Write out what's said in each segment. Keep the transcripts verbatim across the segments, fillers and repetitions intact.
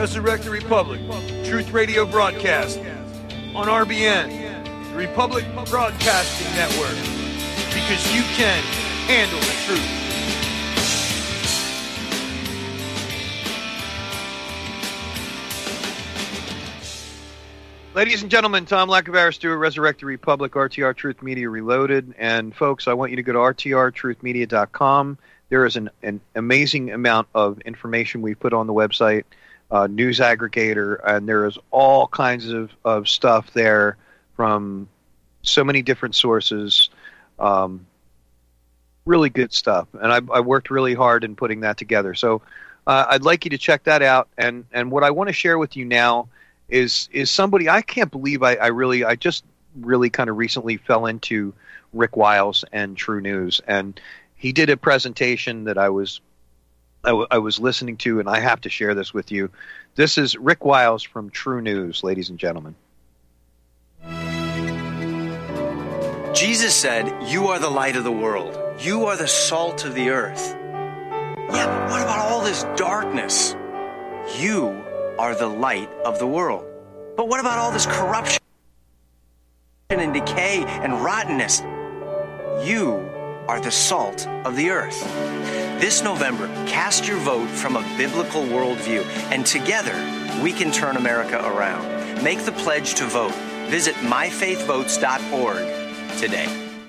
Resurrect the Republic, Truth Radio broadcast on R B N, the Republic Broadcasting Network, because you can handle the truth. Ladies and gentlemen, Tom Lacavaris, Stewart, Resurrect the Republic, R T R Truth Media Reloaded. And folks, I want you to go to R T R truth media dot com. There is an, an amazing amount of information we've put on the website, uh, news aggregator, and there is all kinds of, of stuff there from so many different sources. Um, really good stuff. And I, I worked really hard in putting that together. So uh, I'd like you to check that out. And, and what I want to share with you now is is somebody I can't believe I, I really I just really kind of recently fell into Rick Wiles and True News, and he did a presentation that I was I, w- I was listening to, and I have to share this with you. This is Rick Wiles from True News, ladies and gentlemen. Jesus said, "You are the light of the world. You are the salt of the earth." Yeah, but what about all this darkness? You are the light of the world. But what about all this corruption and decay and rottenness? You are the salt of the earth. This November, cast your vote from a biblical worldview, and together we can turn America around. Make the pledge to vote. Visit my faith votes dot org today.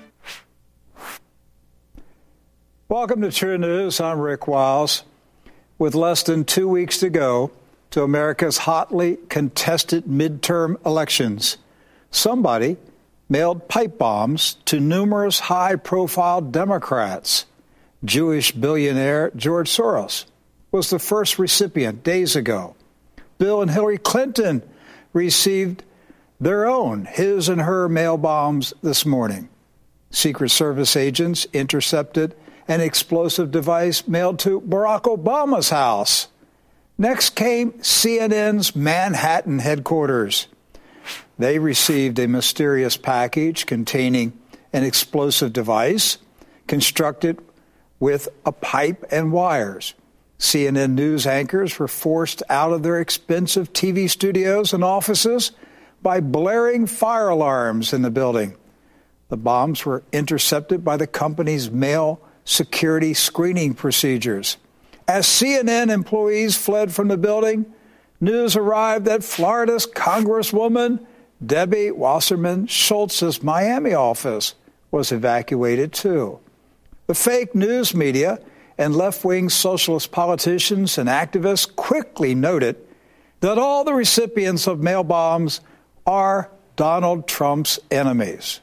Welcome to True News. I'm Rick Wiles. With less than two weeks to go to America's hotly contested midterm elections, somebody mailed pipe bombs to numerous high-profile Democrats. Jewish billionaire George Soros was the first recipient days ago. Bill and Hillary Clinton received their own, his and her mail bombs this morning. Secret Service agents intercepted an explosive device mailed to Barack Obama's house. Next came C N N's Manhattan headquarters. They received a mysterious package containing an explosive device constructed with a pipe and wires. C N N news anchors were forced out of their expensive T V studios and offices by blaring fire alarms in the building. The bombs were intercepted by the company's mail security screening procedures. As C N N employees fled from the building, news arrived that Florida's Congresswoman Debbie Wasserman Schultz's Miami office was evacuated too. The fake news media and left-wing socialist politicians and activists quickly noted that all the recipients of mail bombs are Donald Trump's enemies.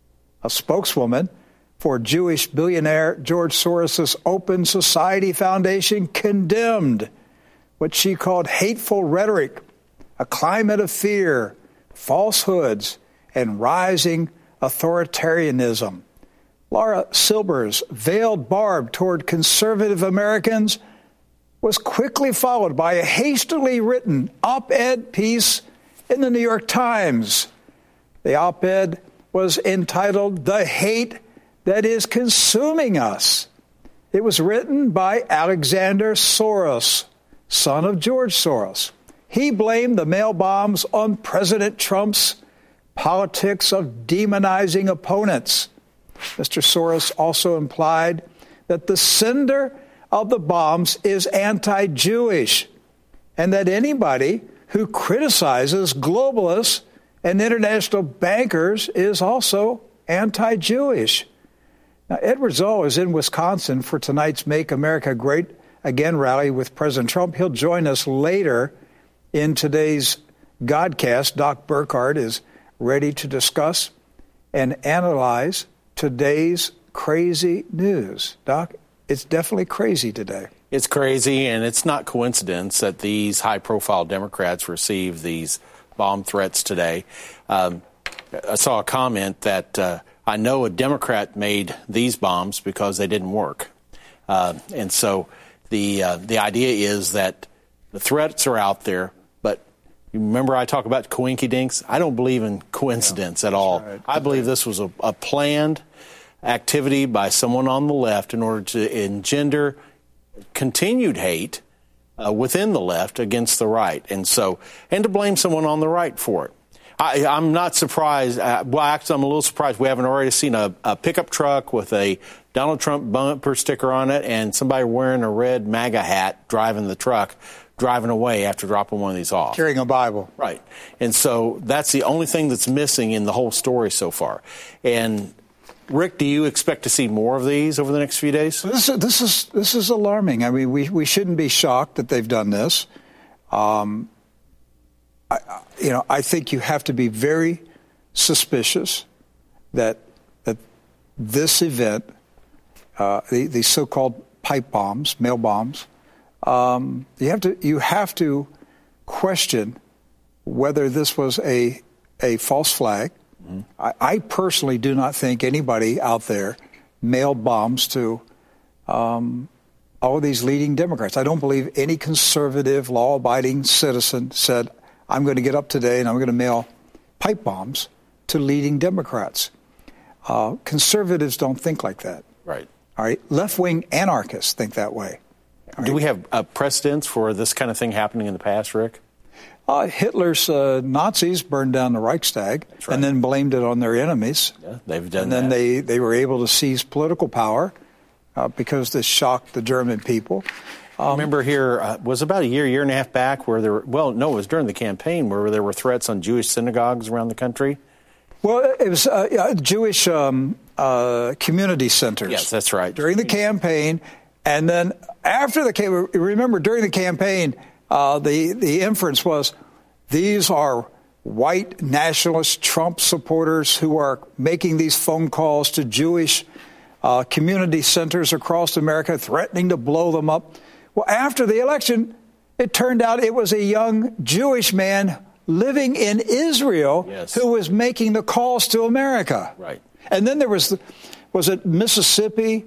A spokeswoman for Jewish billionaire George Soros' Open Society Foundation condemned what she called hateful rhetoric, a climate of fear, falsehoods, and rising authoritarianism. Laura Silber's veiled barb toward conservative Americans was quickly followed by a hastily written op-ed piece in the New York Times. The op-ed was entitled "The Hate That Is Consuming Us." It was written by Alexander Soros, son of George Soros. He blamed the mail bombs on President Trump's politics of demonizing opponents. Mister Soros also implied that the sender of the bombs is anti-Jewish and that anybody who criticizes globalists and international bankers is also anti-Jewish. Now, Edward Zoll is in Wisconsin for tonight's Make America Great Again rally with President Trump. He'll join us later in today's Godcast. Doc Burkhardt is ready to discuss and analyze today's crazy news. Doc, it's definitely crazy today. It's crazy, and it's not coincidence that these high-profile Democrats received these bomb threats today. Um, I saw a comment that uh, I know a Democrat made these bombs because they didn't work. Uh, and so the uh, the idea is that the threats are out there, but you remember I talk about coinkydinks? I don't believe in coincidence yeah, at all. Right. I believe this was a, a planned activity by someone on the left in order to engender continued hate uh, within the left against the right. And so, and to blame someone on the right for it. I, I'm not surprised. Uh, well, actually, I'm a little surprised we haven't already seen a, a pickup truck with a Donald Trump bumper sticker on it and somebody wearing a red MAGA hat driving the truck, driving away after dropping one of these off. Carrying a Bible. Right. And so that's the only thing that's missing in the whole story so far. And, Rick, do you expect to see more of these over the next few days? This is, this is, this is alarming. I mean, we, we shouldn't be shocked that they've done this. Um, I, you know, I think you have to be very suspicious that that this event, uh, the, the so-called pipe bombs, mail bombs, um, you have to you have to question whether this was a a false flag. Mm-hmm. I, I personally do not think anybody out there mailed bombs to um, all of these leading Democrats. I don't believe any conservative, law-abiding citizen said, I'm going to get up today and I'm going to mail pipe bombs to leading Democrats. Uh, conservatives don't think like that. Right. All right. Left-wing anarchists think that way. All Do right? we have uh, precedents for this kind of thing happening in the past, Rick? Uh, Hitler's uh, Nazis burned down the Reichstag right. and then blamed it on their enemies. Yeah, they've done and then that. they, they were able to seize political power uh, because this shocked the German people. I remember here uh, was about a year, year and a half back where there were, well, no, it was during the campaign where there were threats on Jewish synagogues around the country. Well, it was uh, Jewish um, uh, community centers. Yes, that's right. During the campaign. And then after the campaign, remember, during the campaign, uh, the, the inference was these are white nationalist Trump supporters who are making these phone calls to Jewish uh, community centers across America, threatening to blow them up. Well, after the election, it turned out it was a young Jewish man living in Israel yes. who was making the calls to America. Right. And then there was, the, was it Mississippi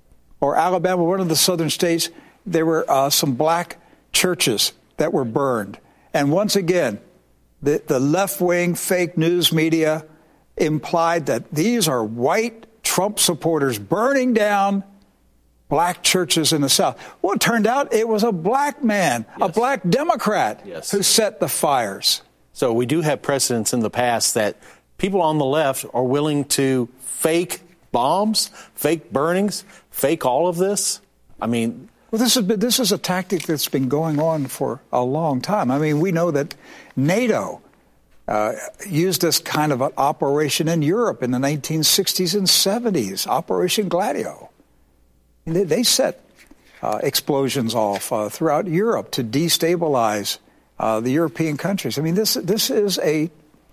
or Alabama, one of the southern states, there were uh, some black churches that were burned. And once again, the, the left-wing fake news media implied that these are white Trump supporters burning down black churches in the South. Well, it turned out it was a black man, yes. a black Democrat yes. who set the fires. So we do have precedents in the past that people on the left are willing to fake bombs, fake burnings, fake all of this. I mean, well, this is this is a tactic that's been going on for a long time. I mean, we know that NATO uh, used this kind of an operation in Europe in the nineteen sixties and seventies, Operation Gladio. They, they set uh, explosions off uh, throughout Europe to destabilize uh, the European countries. I mean, this this is a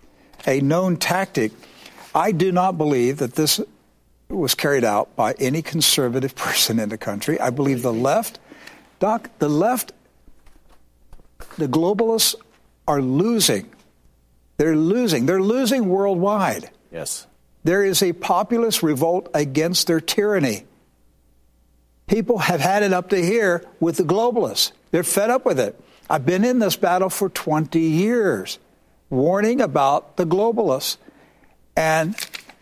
a known tactic. I do not believe that this was carried out by any conservative person in the country. I believe the left, Doc, the left, the globalists are losing. They're losing. They're losing worldwide. Yes. There is a populist revolt against their tyranny. People have had it up to here with the globalists. They're fed up with it. I've been in this battle for twenty years, warning about the globalists. And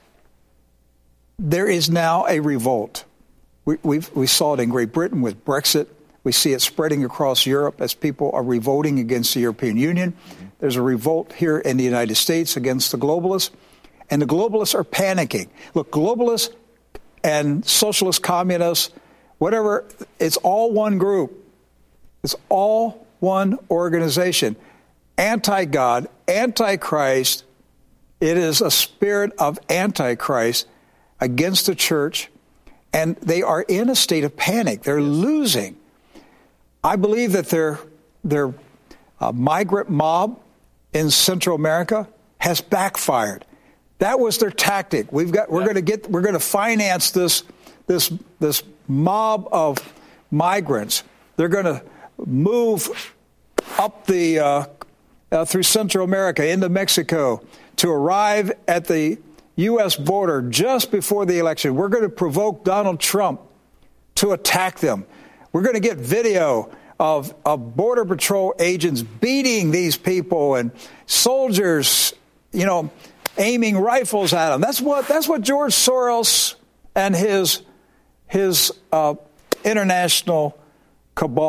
there is now a revolt. We, we've, we saw it in Great Britain with Brexit. We see it spreading across Europe as people are revolting against the European Union. Mm-hmm. There's a revolt here in the United States against the globalists. And the globalists are panicking. Look, globalists and socialist communists, whatever, it's all one group. It's all one organization. Anti-God, anti-Christ. It is a spirit of anti-Christ against the church, and they are in a state of panic. They're losing. I believe that their their uh, migrant mob in Central America has backfired. That was their tactic. We've got we're yeah. going to get we're going to finance this this this mob of migrants. They're going to move up the uh, uh, through Central America into Mexico to arrive at the U S border just before the election. We're going to provoke Donald Trump to attack them. We're going to get video of, of Border Patrol agents beating these people and soldiers, you know, aiming rifles at them. That's what that's what George Soros and his his uh, international cabal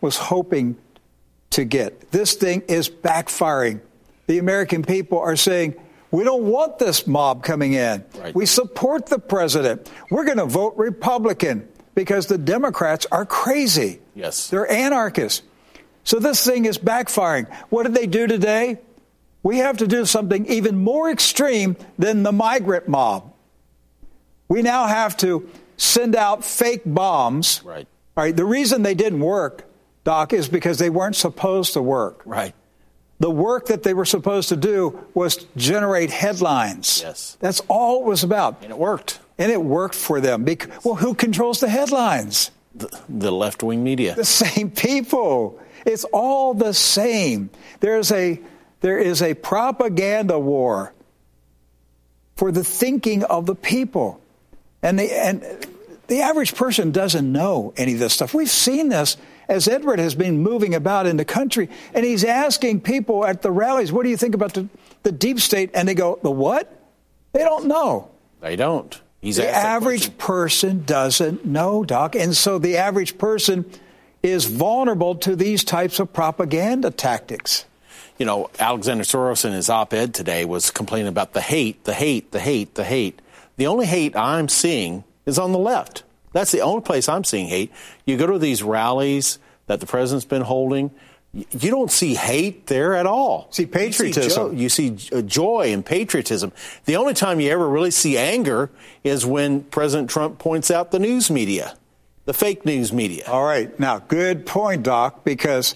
was hoping to get. This thing is backfiring. The American people are saying, we don't want this mob coming in. Right. We support the president. We're going to vote Republican because the Democrats are crazy. Yes. They're anarchists. So this thing is backfiring. What did they do today? We have to do something even more extreme than the migrant mob. We now have to send out fake bombs. Right. All right. The reason they didn't work, Doc, is because they weren't supposed to work. Right. The work that they were supposed to do was generate headlines. Yes. That's all it was about. And it worked. And it worked for them. Because, well, who controls the headlines? The, the left-wing media. The same people. It's all the same. There's a there is a propaganda war for the thinking of the people. And the and the average person doesn't know any of this stuff. We've seen this as Edward has been moving about in the country, and he's asking people at the rallies, what do you think about the, the deep state? And they go, the what? They don't know. They don't. He's the average person doesn't know, Doc. And so the average person is vulnerable to these types of propaganda tactics. You know, Alexander Soros in his op-ed today was complaining about the hate, the hate, the hate, the hate. The only hate I'm seeing is on the left. That's the only place I'm seeing hate. You go to these rallies that the president's been holding, you don't see hate there at all. See patriotism. You see, jo- you see joy and patriotism. The only time you ever really see anger is when President Trump points out the news media, the fake news media. All right. Now, good point, Doc, because,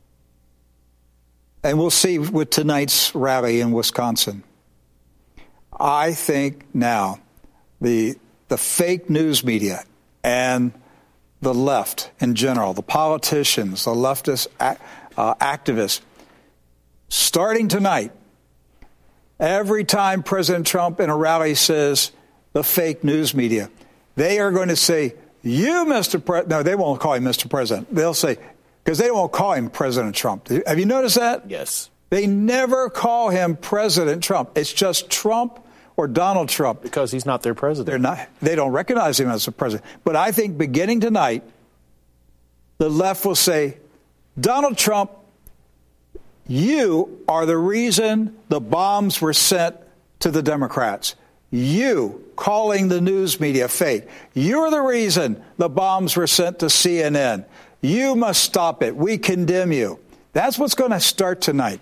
and we'll see with tonight's rally in Wisconsin, I think now the the fake news media and the left in general, the politicians, the leftist uh, activists, starting tonight, every time President Trump in a rally says the fake news media, they are going to say, you, Mister President. No, they won't call him Mister President. They'll say, because they won't call him President Trump. Have you noticed that? Yes. They never call him President Trump. It's just Trump or Donald Trump. Because he's not their president. They're not. They don't recognize him as a president. But I think beginning tonight, the left will say, Donald Trump, you are the reason the bombs were sent to the Democrats. You calling the news media fake. You're the reason the bombs were sent to C N N. You must stop it. We condemn you. That's what's going to start tonight.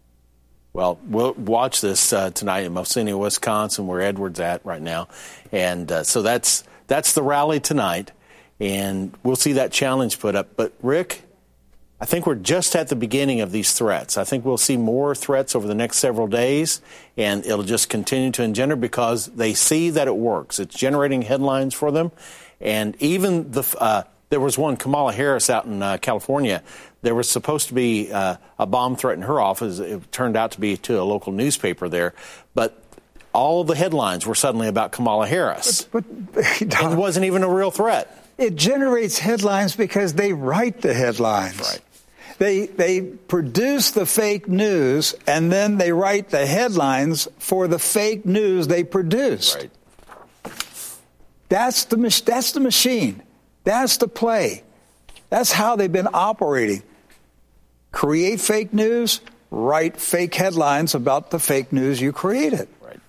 Well, we'll watch this uh, tonight in Mosina, Wisconsin, where Edward's at right now. And uh, so that's that's the rally tonight. And we'll see that challenge put up. But, Rick, I think we're just at the beginning of these threats. I think we'll see more threats over the next several days, and it'll just continue to engender because they see that it works. It's generating headlines for them. And even the uh, there was one, Kamala Harris out in uh, California. There was supposed to be uh, a bomb threat in her office. It turned out to be to a local newspaper there. But all the headlines were suddenly about Kamala Harris. But, but it wasn't even a real threat. It generates headlines because they write the headlines. Right. They they produce the fake news, and then they write the headlines for the fake news they produced. Right. That's the that's the machine. That's the play. That's how they've been operating. Create fake news, write fake headlines about the fake news you created. Right.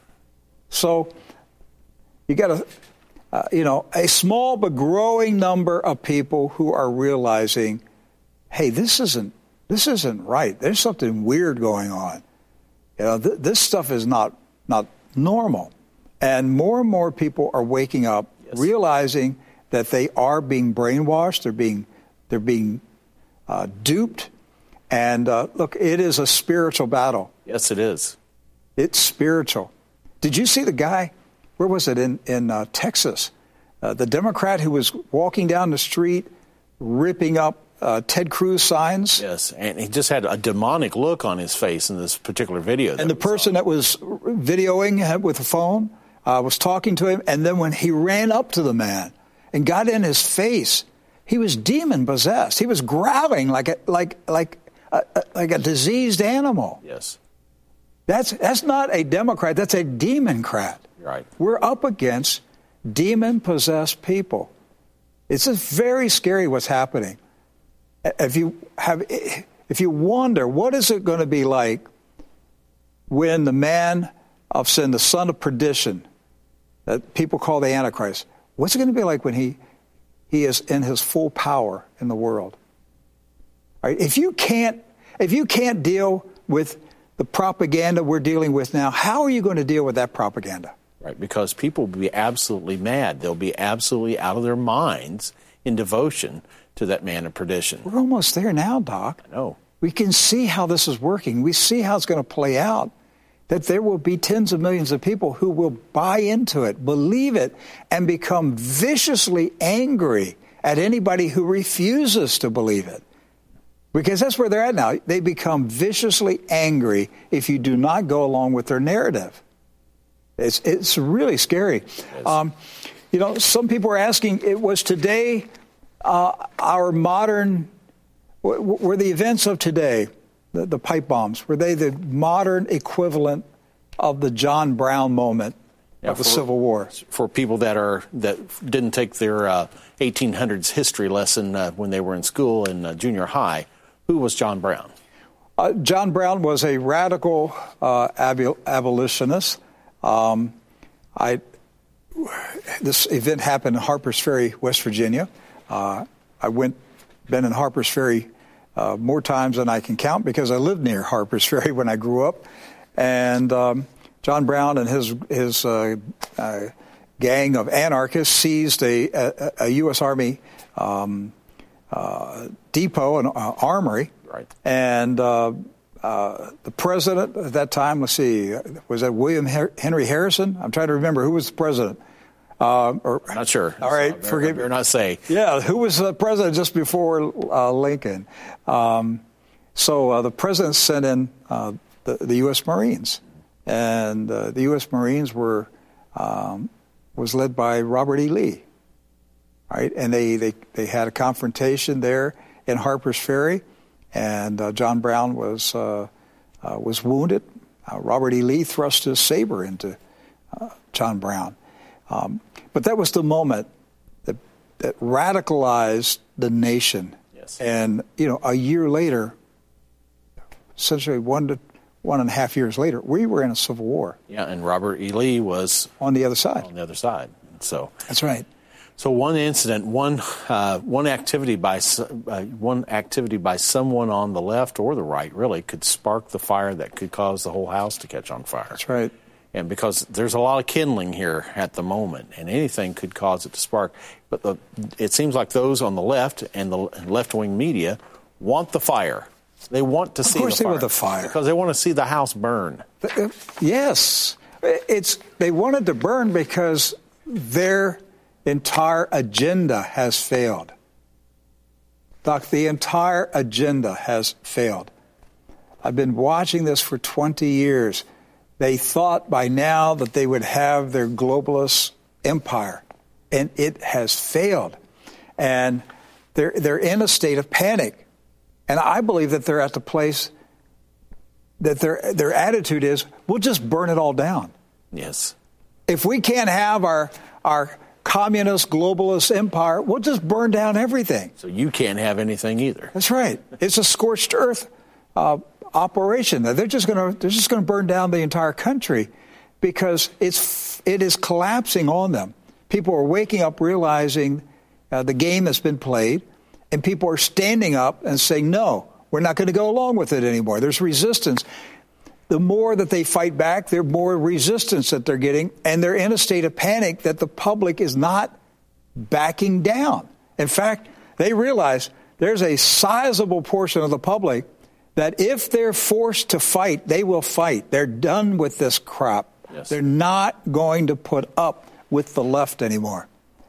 So you got to, uh, you know, a small but growing number of people who are realizing, hey, this isn't this isn't right. There's something weird going on. You know, th- this stuff is not not normal. And more and more people are waking up, yes, realizing that they are being brainwashed. They're being they're being uh, duped. And uh, look, it is a spiritual battle. Yes, it is. It's spiritual. Did you see the guy? Where was it in in uh, Texas? Uh, the Democrat who was walking down the street, ripping up Uh, Ted Cruz signs. Yes, and he just had a demonic look on his face in this particular video. And the person that was videoing with a phone uh, was talking to him, and then when he ran up to the man and got in his face, he was demon possessed. He was growling like a like like a, like a diseased animal. Yes, that's that's not a Democrat. That's a democrat. Right. We're up against demon possessed people. It's just very scary what's happening. if you have, if you wonder, what is it going to be like when the man of sin, the son of perdition, that people call the Antichrist, what's it going to be like when he he is in his full power in the world? All right, if you can't, if you can't deal with the propaganda we're dealing with now, how are you going to deal with that propaganda? Right, because people will be absolutely mad. They'll be absolutely out of their minds in devotion to that man of perdition. We're almost there now, Doc. I know. We can see how this is working. We see how it's going to play out, that there will be tens of millions of people who will buy into it, believe it, and become viciously angry at anybody who refuses to believe it. Because that's where they're at now. They become viciously angry if you do not go along with their narrative. It's it's really scary. Um, you know, some people are asking, it was today uh, our modern, were the events of today, the, the pipe bombs, were they the modern equivalent of the John Brown moment yeah, of the for, Civil War? For people that are that didn't take their uh, eighteen hundreds history lesson uh, when they were in school in uh, junior high, who was John Brown? Uh, John Brown was a radical uh, ab- abolitionist. Um, I this event happened in Harpers Ferry, West Virginia. Uh, I went, been in Harpers Ferry uh, more times than I can count because I lived near Harpers Ferry when I grew up. And um, John Brown and his his uh, uh, gang of anarchists seized a, a, a U S Army um, uh, depot, an uh, armory, right. and uh, uh, the president at that time, let's see, was that William Henry Harrison? I'm trying to remember who was the president. Uh, or, Not sure. All right, so forgive me. Better not say. Yeah, who was the president just before uh, Lincoln? Um, so uh, the president sent in uh, the, the U S Marines, and uh, the U S Marines were um, was led by Robert E. Lee. Right, and they, they, they had a confrontation there in Harpers Ferry, and uh, John Brown was uh, uh, was wounded. Uh, Robert E. Lee thrust his saber into uh, John Brown. Um, but that was the moment that that radicalized the nation. Yes. And you know, a year later, essentially one to one and a half years later, we were in a civil war. Yeah, and Robert E. Lee was on the other side. On the other side. So that's right. So one incident, one uh, one activity by uh, one activity by someone on the left or the right really could spark the fire that could cause the whole house to catch on fire. That's right. And because there's a lot of kindling here at the moment, and anything could cause it to spark. But the, it seems like those on the left and the left-wing media want the fire. They want to of see the fire. Of course they want the fire. Because they want to see the house burn. Yes. It's they wanted to burn because their entire agenda has failed. Doc, the entire agenda has failed. I've been watching this for twenty years. They thought by now that they would have their globalist empire, and it has failed. And they're they're in a state of panic. And I believe that they're at the place that their their attitude is, we'll just burn it all down. Yes. If we can't have our our communist globalist empire, we'll just burn down everything. So you can't have anything either. That's right. It's a scorched earth uh, operation. They're just going to they're just going to burn down the entire country because it's it is collapsing on them. People are waking up realizing uh, the game has been played, and people are standing up and saying, no, we're not going to go along with it anymore. There's resistance. The more that they fight back, the more resistance that they're getting, and they're in a state of panic that the public is not backing down. In fact, they realize there's a sizable portion of the public that if they're forced to fight, they will fight. They're done with this crap. Yes. They're not going to put up with the left anymore.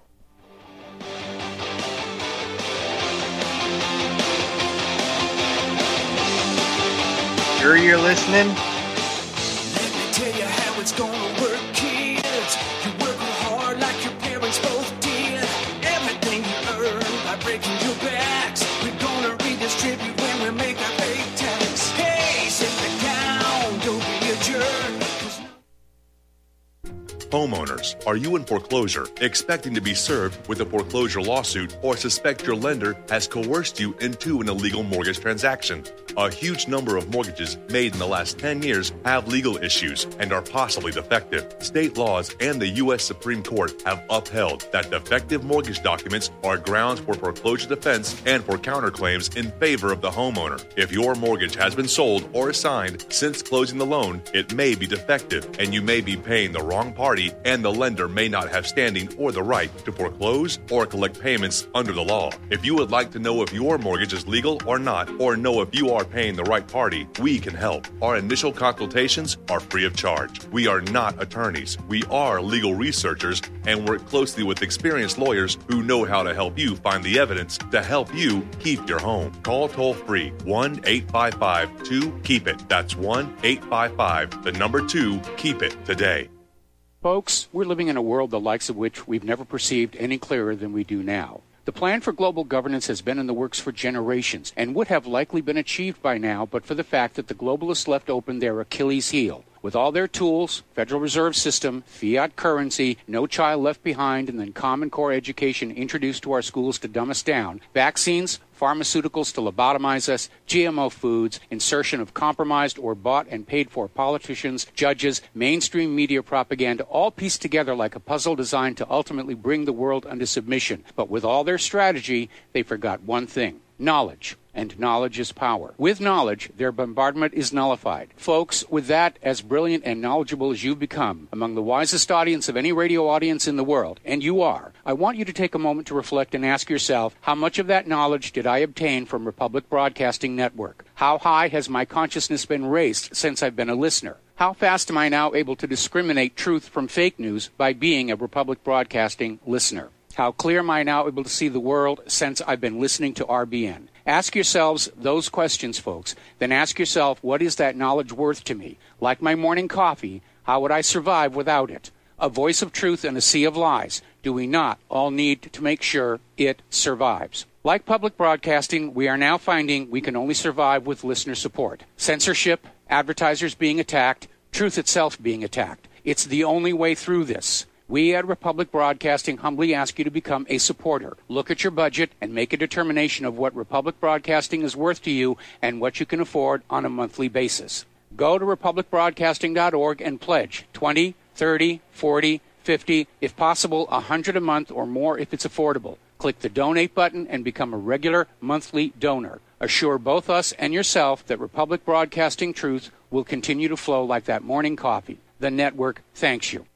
Sure you're listening? Let me tell you how it's gonna work, kids. You work hard like your parents both did. Everything you earn by breaking your backs, we're gonna redistribute when we make our pay tax. Hey, sit down, don't be a jerk. Homeowners, are you in foreclosure, expecting to be served with a foreclosure lawsuit, or suspect your lender has coerced you into an illegal mortgage transaction? A huge number of mortgages made in the last ten years have legal issues and are possibly defective. State laws and the U S Supreme Court have upheld that defective mortgage documents are grounds for foreclosure defense and for counterclaims in favor of the homeowner. If your mortgage has been sold or assigned since closing the loan, it may be defective and you may be paying the wrong party, and the lender may not have standing or the right to foreclose or collect payments under the law. If you would like to know if your mortgage is legal or not, or know if you are paying the right party, we can help. Our initial consultations are free of charge. We are not attorneys. We are legal researchers and work closely with experienced lawyers who know how to help you find the evidence to help you keep your home. Call toll free one eight five five two keep it. That's one eight five five, the number two, keep it today. Folks, we're living in a world the likes of which we've never perceived any clearer than we do now. The plan for global governance has been in the works for generations and would have likely been achieved by now but for the fact that the globalists left open their Achilles heel. With all their tools, Federal Reserve System, fiat currency, no child left behind, and then Common Core education introduced to our schools to dumb us down, vaccines, pharmaceuticals to lobotomize us, G M O foods, insertion of compromised or bought and paid for politicians, judges, mainstream media propaganda, all pieced together like a puzzle designed to ultimately bring the world under submission. But with all their strategy, they forgot one thing: knowledge. And knowledge is power. With knowledge, their bombardment is nullified. Folks, with that, as brilliant and knowledgeable as you've become, among the wisest audience of any radio audience in the world, and you are, I want you to take a moment to reflect and ask yourself, how much of that knowledge did I obtain from Republic Broadcasting Network? How high has my consciousness been raised since I've been a listener? How fast am I now able to discriminate truth from fake news by being a Republic Broadcasting listener? How clear am I now able to see the world since I've been listening to R B N? Ask yourselves those questions, folks. Then ask yourself, what is that knowledge worth to me? Like my morning coffee, how would I survive without it? A voice of truth in a sea of lies. Do we not all need to make sure it survives? Like public broadcasting, we are now finding we can only survive with listener support. Censorship, advertisers being attacked, truth itself being attacked. It's the only way through this. We at Republic Broadcasting humbly ask you to become a supporter. Look at your budget and make a determination of what Republic Broadcasting is worth to you and what you can afford on a monthly basis. Go to republic broadcasting dot org and pledge twenty, thirty, forty, fifty, if possible one hundred a month or more if it's affordable. Click the donate button and become a regular monthly donor. Assure both us and yourself that Republic Broadcasting truth will continue to flow like that morning coffee. The network thanks you.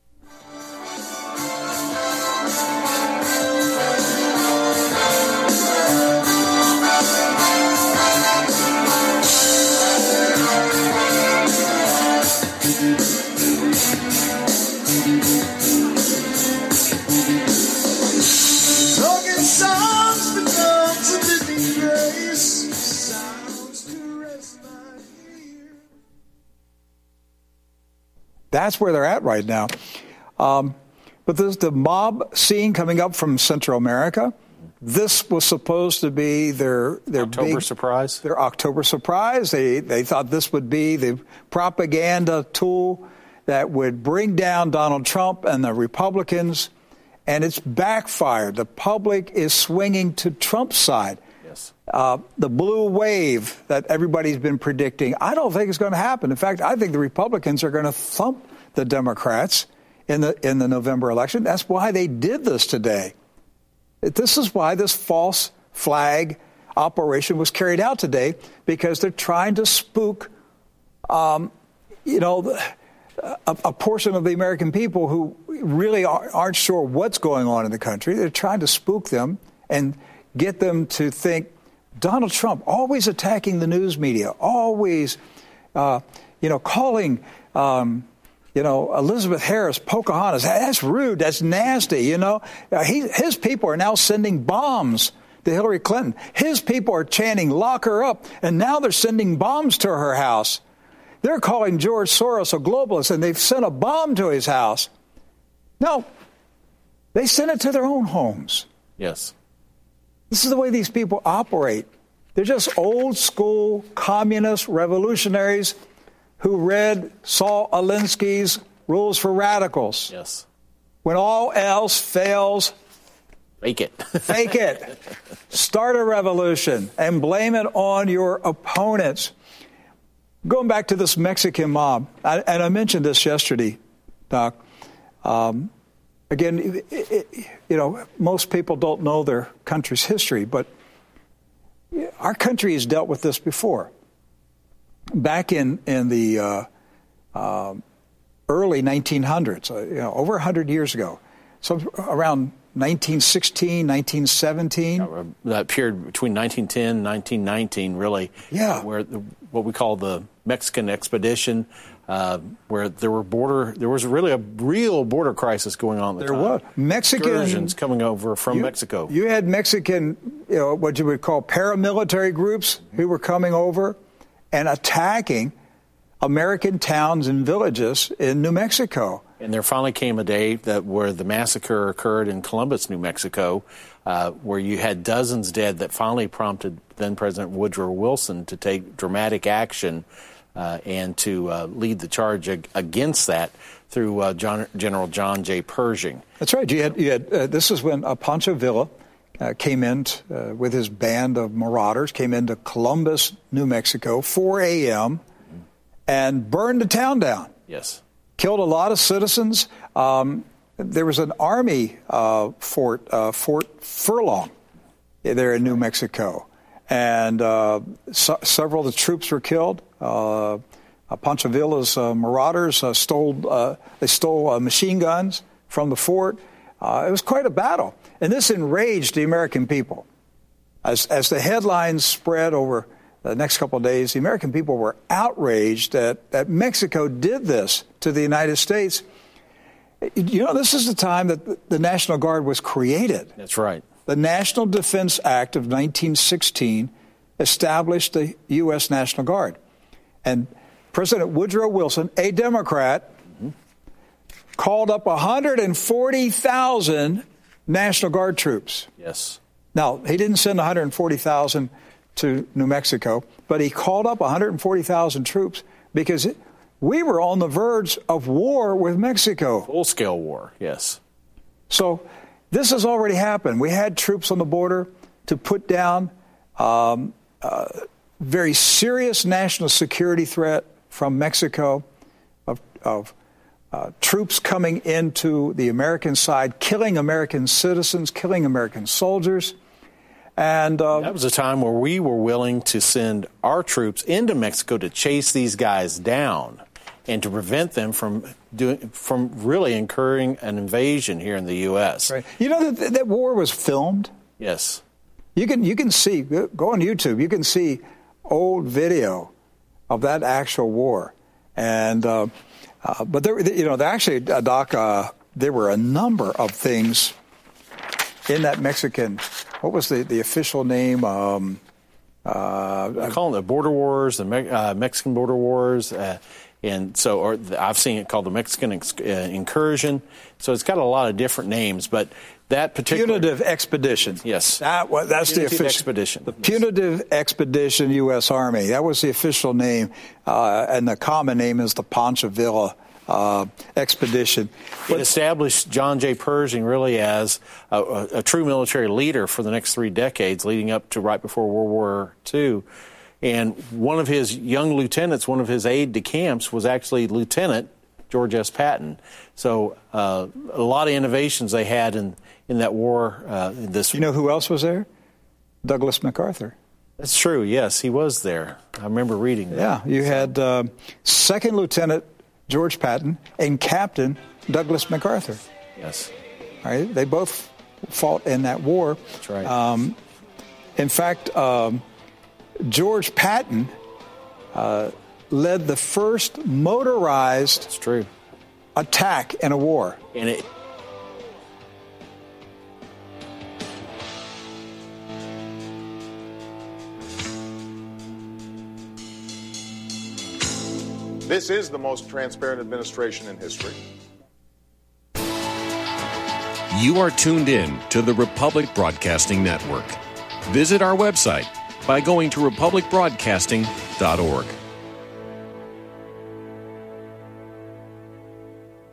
That's where they're at right now. Um, but there's the mob scene coming up from Central America. This was supposed to be their their October big, surprise. Their October surprise. They they thought this would be the propaganda tool that would bring down Donald Trump and the Republicans, and it's backfired. The public is swinging to Trump's side. Yes. Uh, the blue wave that everybody's been predicting, I don't think it's going to happen. In fact, I think the Republicans are going to thump the Democrats in the in the November election. That's why they did this today. This is why this false flag operation was carried out today, because they're trying to spook, um, you know, a, a portion of the American people who really aren't sure what's going on in the country. They're trying to spook them and get them to think Donald Trump always attacking the news media, always, uh, you know, calling, um, you know, Elizabeth Harris, Pocahontas. That's rude. That's nasty. You know, uh, he, his people are now sending bombs to Hillary Clinton. His people are chanting, lock her up. And now they're sending bombs to her house. They're calling George Soros a globalist, and they've sent a bomb to his house. No, they sent it to their own homes. Yes. This is the way these people operate. They're just old school communist revolutionaries who read Saul Alinsky's rules for radicals. Yes. When all else fails, fake it. Fake it. Start a revolution and blame it on your opponents. Going back to this Mexican mob, I, and I mentioned this yesterday, Doc. Um, again, it, it, you know, most people don't know their country's history, but our country has dealt with this before. Back in in the uh, uh, early nineteen hundreds, uh, you know, over one hundred years ago, so around nineteen sixteen, nineteen seventeen. Yeah, that period between nineteen ten and nineteen nineteen, really, yeah. where the, what we call the Mexican expedition, uh, where there were border, there was really a real border crisis going on at the there time. was. Mexican excursions coming over from you, Mexico. You had Mexican, you know, what you would call paramilitary groups who were coming over and attacking American towns and villages in New Mexico. And there finally came a day that where the massacre occurred in Columbus, New Mexico, uh, where you had dozens dead that finally prompted then President Woodrow Wilson to take dramatic action uh, and to uh, lead the charge ag- against that through uh, John, General John J. Pershing. That's right. You had, you had uh, this is when uh, Pancho Villa uh, came in t- uh, with his band of marauders, came into Columbus, New Mexico, four a.m., and burned the town down. Yes. Killed a lot of citizens. Um, there was an army uh, fort, uh, Fort Furlong, there in New Mexico, and uh, so, several of the troops were killed. Uh, uh, Pancho Villa's uh, marauders uh, stole uh, they stole uh, machine guns from the fort. Uh, it was quite a battle, and this enraged the American people. As as the headlines spread over the next couple of days, the American people were outraged that, that Mexico did this to the United States. You know, this is the time that the National Guard was created. That's right. The National Defense Act of nineteen sixteen established the U S. National Guard. And President Woodrow Wilson, a Democrat, mm-hmm. called up one hundred forty thousand National Guard troops. Yes. Now, he didn't send one hundred forty thousand to New Mexico, but he called up one hundred forty thousand troops because it, we were on the verge of war with Mexico. Full-scale war, yes. So this has already happened. We had troops on the border to put down um, uh, very serious national security threat from Mexico of, of uh, troops coming into the American side, killing American citizens, killing American soldiers. And uh, that was a time where we were willing to send our troops into Mexico to chase these guys down and to prevent them from doing, from really incurring an invasion here in the U S. Right. You know that that war was filmed? Yes. You can you can see, go on YouTube, you can see old video of that actual war. And uh, uh, but there, you know, there actually, uh, Doc, uh, there were a number of things in that Mexican. What was the, the official name? Um, uh, I call them the border wars, the Me- uh, Mexican border wars, uh, and so or the, I've seen it called the Mexican ex- uh, incursion. So it's got a lot of different names, but that particular punitive expedition. Yes, that was that's punitive the official expedition. The punitive yes. expedition, U S. Army. That was the official name, uh, and the common name is the Pancho Villa Uh, expedition. It established John J. Pershing really as a, a, a true military leader for the next three decades, leading up to right before World War Two. And one of his young lieutenants, one of his aide-de-camps, was actually Lieutenant George S. Patton. So uh, a lot of innovations they had in, in that war. Uh, this, you know who else was there? Douglas MacArthur. That's true, yes, he was there. I remember reading that. Yeah, you had uh, Second Lieutenant George Patton and Captain Douglas MacArthur. Yes. All right, they both fought in that war. That's right. Um, in fact, um, George Patton uh, led the first motorized That's true. attack in a war. And it This is the most transparent administration in history. You are tuned in to the Republic Broadcasting Network. Visit our website by going to republic broadcasting dot org.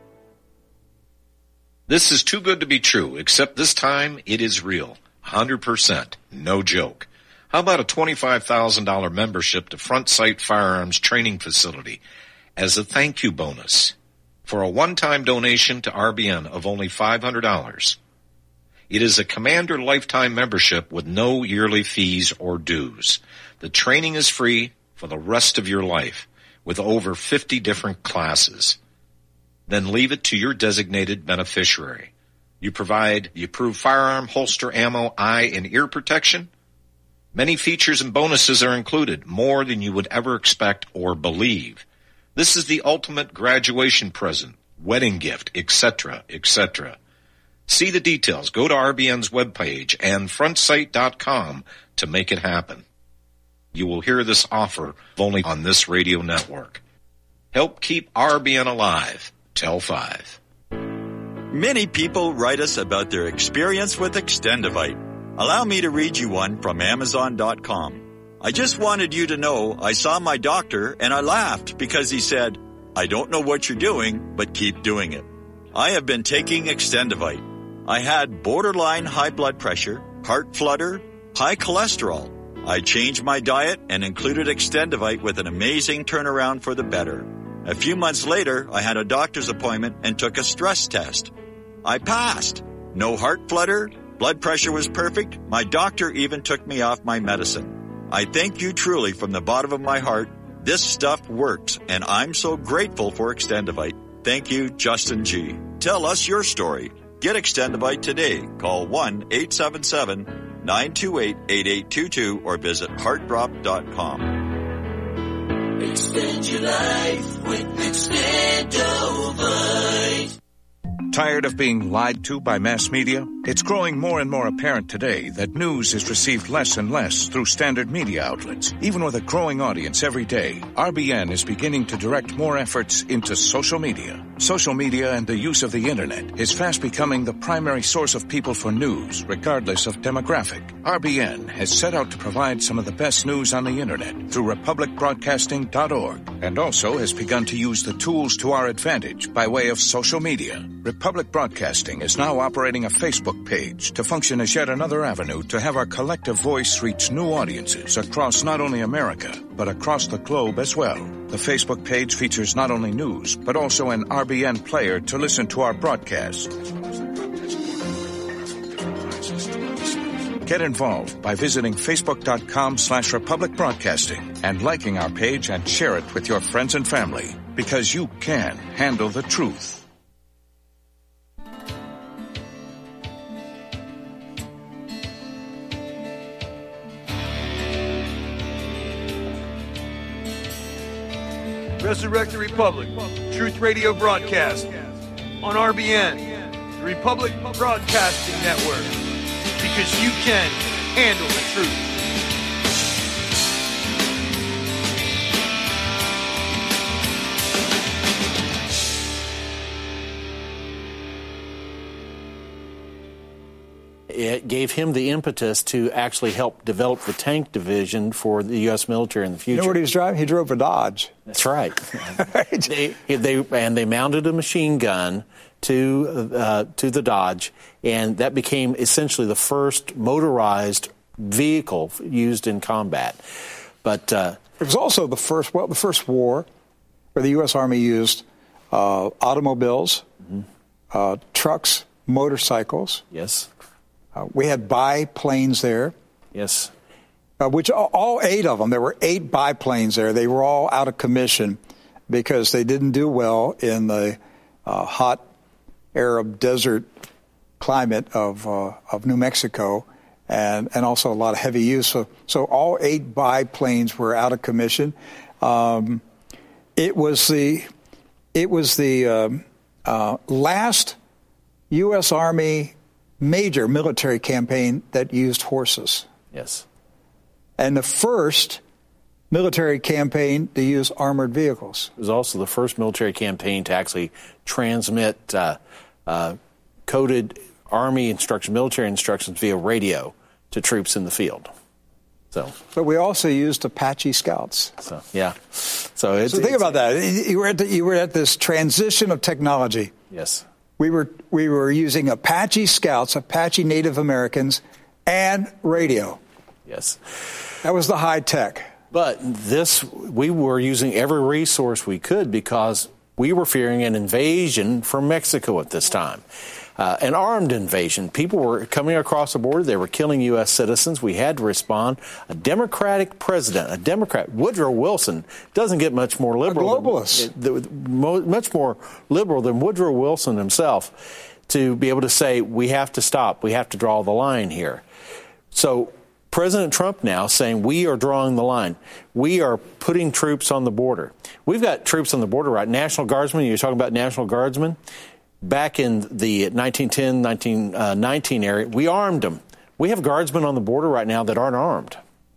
This is too good to be true, except this time it is real. one hundred percent. No joke. How about a twenty-five thousand dollars membership to Front Sight Firearms Training Facility as a thank you bonus for a one-time donation to R B N of only five hundred dollars? It is a Commander lifetime membership with no yearly fees or dues. The training is free for the rest of your life with over fifty different classes. Then leave it to your designated beneficiary. You provide the approved firearm, holster, ammo, eye, and ear protection. Many features and bonuses are included, more than you would ever expect or believe. This is the ultimate graduation present, wedding gift, et cetera, et cetera. See the details. Go to R B N's webpage and front sight dot com to make it happen. You will hear this offer only on this radio network. Help keep R B N alive. Tell five. Many people write us about their experience with Extendivite. Allow me to read you one from Amazon dot com. I just wanted you to know I saw my doctor and I laughed because he said, "I don't know what you're doing, but keep doing it." I have been taking Extendivite. I had borderline high blood pressure, heart flutter, high cholesterol. I changed my diet and included Extendivite with an amazing turnaround for the better. A few months later, I had a doctor's appointment and took a stress test. I passed. No heart flutter, blood pressure was perfect. My doctor even took me off my medicine. I thank you truly from the bottom of my heart. This stuff works, and I'm so grateful for Extendivite. Thank you, Justin G. Tell us your story. Get Extendivite today. Call one eight seven seven, nine two eight, eight eight two two or visit heart drop dot com. Extend your life with Extendivite. Tired of being lied to by mass media? It's growing more and more apparent today that news is received less and less through standard media outlets. Even with a growing audience every day, R B N is beginning to direct more efforts into social media. Social media and the use of the internet is fast becoming the primary source of people for news, regardless of demographic. R B N has set out to provide some of the best news on the internet through republic broadcasting dot org and also has begun to use the tools to our advantage by way of social media. Republic Broadcasting is now operating a Facebook page to function as yet another avenue to have our collective voice reach new audiences across not only America, but across the globe as well. The Facebook page features not only news, but also an R B N player to listen to our broadcast. Get involved by visiting facebook.com slash Republic Broadcasting and liking our page and share it with your friends and family, because you can handle the truth. Resurrect the Republic, Truth Radio broadcast on R B N, the Republic Broadcasting Network, because you can handle the truth. It gave him the impetus to actually help develop the tank division for the U S military in the future. You know what he was driving? He drove a Dodge. That's right. they, they, and they mounted a machine gun to uh, to the Dodge, and that became essentially the first motorized vehicle used in combat. But uh, it was also the first, well, the first war where the U S Army used uh, automobiles, mm-hmm. uh, trucks, motorcycles. Yes. Uh, we had biplanes there. Yes. Uh, which all, all eight of them, there were eight biplanes there. They were all out of commission because they didn't do well in the uh, hot Arab desert climate of uh, of New Mexico, and, and also a lot of heavy use. So, so all eight biplanes were out of commission. Um, it was the it was the um, uh, last U S Army major military campaign that used horses. Yes. And the first military campaign to use armored vehicles. It was also the first military campaign to actually transmit uh, uh, coded Army instructions, military instructions via radio to troops in the field. So, but we also used Apache Scouts. So, yeah. So, it's, so think it's, about that. You were, at the, you were at this transition of technology. Yes. We were we were using Apache scouts, Apache Native Americans, and radio. Yes. That was the high tech. But this, we were using every resource we could because we were fearing an invasion from Mexico at this time. Uh, an armed invasion. People were coming across the border. They were killing U S citizens. We had to respond. A Democratic president, a Democrat, Woodrow Wilson, doesn't get much more liberal. A globalist. Than, much more liberal than Woodrow Wilson himself to be able to say, we have to stop. We have to draw the line here. So President Trump now saying we are drawing the line. We are putting troops on the border. We've got troops on the border, right? National Guardsmen. You're talking about National Guardsmen. Back in the nineteen ten, nineteen nineteen area, we armed them. We have guardsmen on the border right now that aren't armed.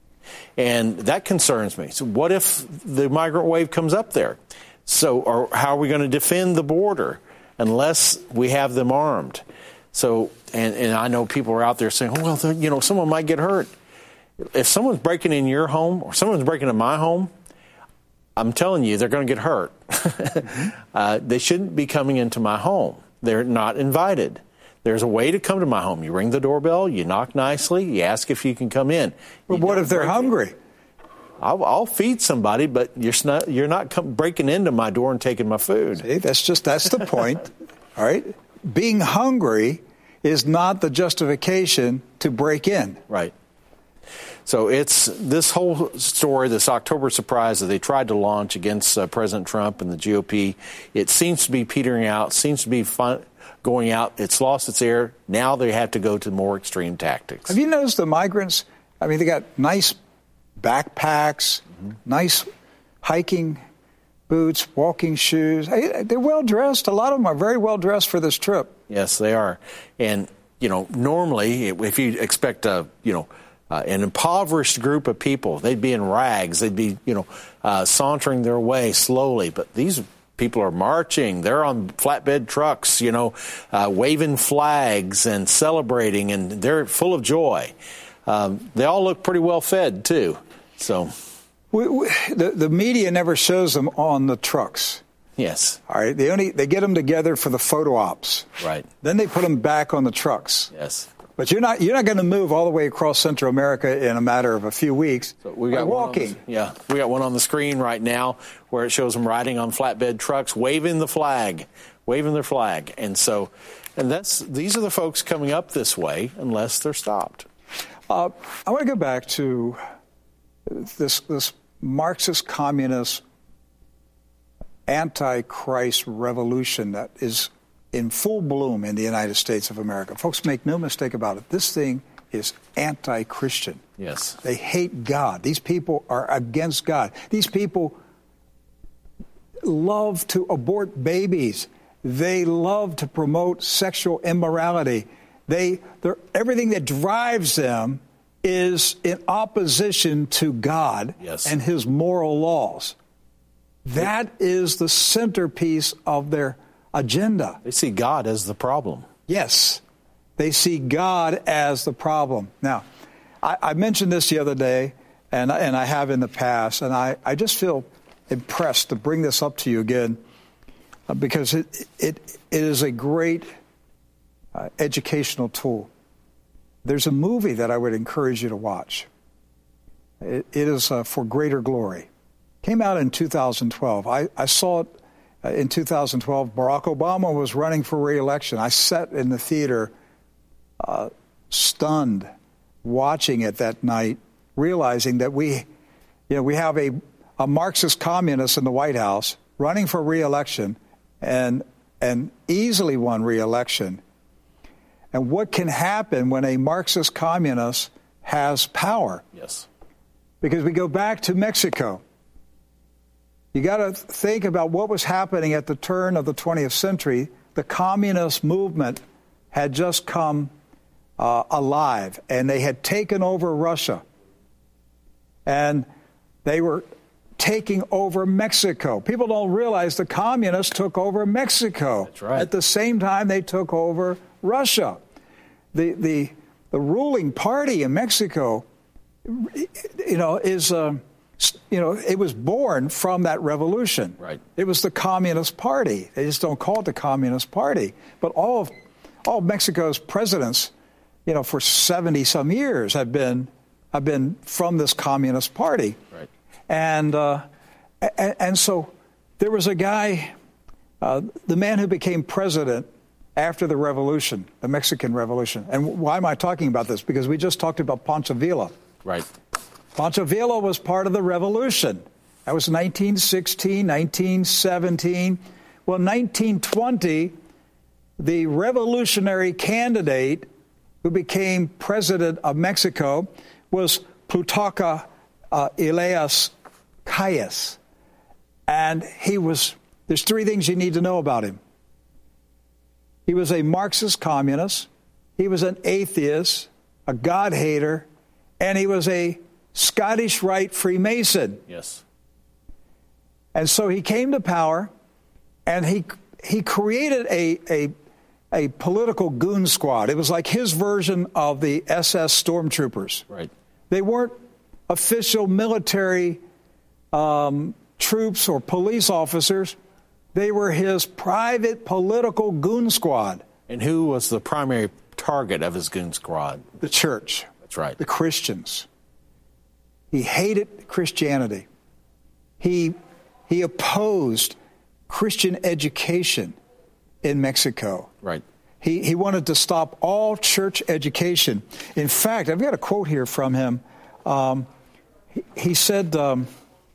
And that concerns me. So what if the migrant wave comes up there? So or how are we going to defend the border unless we have them armed? So, and, and I know people are out there saying, oh, well, you know, someone might get hurt. If someone's breaking in your home or someone's breaking in my home, I'm telling you, they're going to get hurt. mm-hmm. uh, they shouldn't be coming into my home. They're not invited. There's a way to come to my home. You ring the doorbell, you knock nicely, you ask if you can come in. But what if they're hungry? I'll, I'll feed somebody, but you're not, you're not come, breaking into my door and taking my food. See, that's just that's the point. All right? Being hungry is not the justification to break in. Right. So it's this whole story, this October surprise that they tried to launch against uh, President Trump and the G O P, it seems to be petering out, seems to be fun, going out. It's lost its air. Now they have to go to more extreme tactics. Have you noticed the migrants? I mean, they got nice backpacks, mm-hmm. nice hiking boots, walking shoes. They're well dressed. A lot of them are very well dressed for this trip. Yes, they are. And, you know, normally if you expect a, you know, Uh, an impoverished group of people, they'd be in rags. They'd be, you know, uh, sauntering their way slowly. But these people are marching. They're on flatbed trucks, you know, uh, waving flags and celebrating, and they're full of joy. Um, they all look pretty well fed, too. So, we, we, the, the media never shows them on the trucks. Yes. All right. They only they get them together for the photo ops. Right. Then they put them back on the trucks. Yes. But you're not you're not going to move all the way across Central America in a matter of a few weeks. So we got walking. The, yeah, we got one on the screen right now where it shows them riding on flatbed trucks, waving the flag, waving their flag, and so, and that's these are the folks coming up this way unless they're stopped. Uh, I want to go back to this this Marxist communist antichrist revolution that is in full bloom in the United States of America. Folks, make no mistake about it. This thing is anti-Christian. Yes. They hate God. These people are against God. These people love to abort babies. They love to promote sexual immorality. They, everything that drives them is in opposition to God yes. and his moral laws. That is the centerpiece of their agenda. They see God as the problem. Yes. They see God as the problem. Now, I, I mentioned this the other day, and, and I have in the past, and I, I just feel impressed to bring this up to you again uh, because it, it, it is a great uh, educational tool. There's a movie that I would encourage you to watch. It, it is uh, For Greater Glory. Came out in two thousand twelve. I, I saw it uh, in two thousand twelve. Barack Obama was running for re-election. I sat in the theater uh, stunned watching it that night, realizing that we, you know, we have a, a Marxist communist in the White House running for re-election and, and easily won re-election. And what can happen when a Marxist communist has power? Yes. Because we go back to Mexico. You got to think about what was happening at the turn of the twentieth century. The communist movement had just come uh, alive, and they had taken over Russia. And they were taking over Mexico. People don't realize the communists took over Mexico. That's right. At the same time they took over Russia. The the the ruling party in Mexico, you know, is uh, you know, it was born from that revolution. Right. It was the Communist Party. They just don't call it the Communist Party. But all of all of Mexico's presidents, you know, for seventy some years have been have been from this Communist Party. Right. And uh, and, and so there was a guy, uh, the man who became president after the revolution, the Mexican Revolution. And why am I talking about this? Because we just talked about Pancho Villa. Right. Pancho Villa was part of the revolution. That was nineteen sixteen, nineteen seventeen. Well, nineteen twenty, the revolutionary candidate who became president of Mexico was Plutarco uh, Elias Calles. And he was, there's three things you need to know about him. He was a Marxist communist, he was an atheist, a God-hater, and he was a Scottish Rite Freemason. Yes. And so he came to power, and he he created a, a, a political goon squad. It was like his version of the S S Stormtroopers. Right. They weren't official military um, troops or police officers. They were his private political goon squad. And who was the primary target of his goon squad? The church. That's right. The Christians. He hated Christianity. He he opposed Christian education in Mexico. Right. He he wanted to stop all church education. In fact, I've got a quote here from him. Um, he, he said um,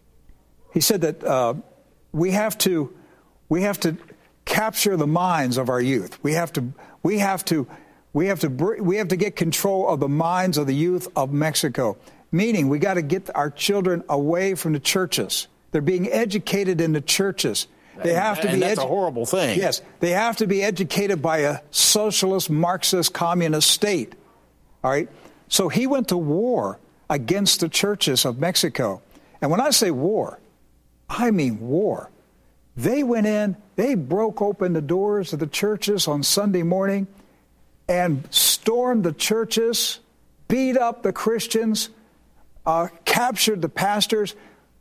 he said that uh, we have to we have to capture the minds of our youth. We have to we have to we have to we have to get control of the minds of the youth of Mexico. Meaning, we got to get our children away from the churches. They're being educated in the churches. They have to and be. That's edu- a horrible thing. Yes, they have to be educated by a socialist, Marxist, communist state. All right. So he went to war against the churches of Mexico. And when I say war, I mean war. They went in. They broke open the doors of the churches on Sunday morning, and stormed the churches, beat up the Christians. Uh, captured the pastors.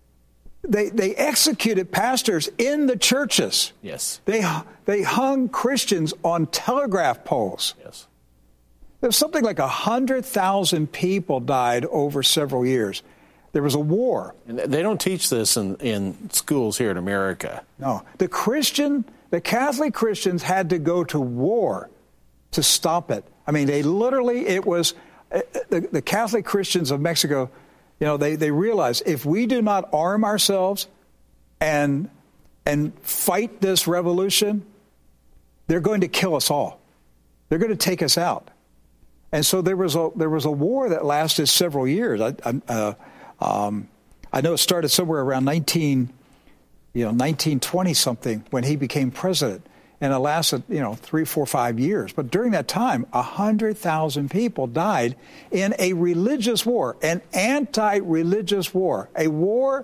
They they executed pastors in the churches. Yes. They they hung Christians on telegraph poles. Yes. There was something like a hundred thousand people died over several years. There was a war. And they don't teach this in, in schools here in America. No, the Christian, the Catholic Christians had to go to war to stop it. I mean, they literally. It was uh, the, the Catholic Christians of Mexico. You know, they, they realize if we do not arm ourselves and and fight this revolution, they're going to kill us all. They're going to take us out. And so there was a there was a war that lasted several years. I I, uh, um, I know it started somewhere around nineteen, you know, nineteen twenty something when he became president, and it lasted you know three, four, five years. But during that time, a hundred thousand people died in a religious war, an anti-religious war, a war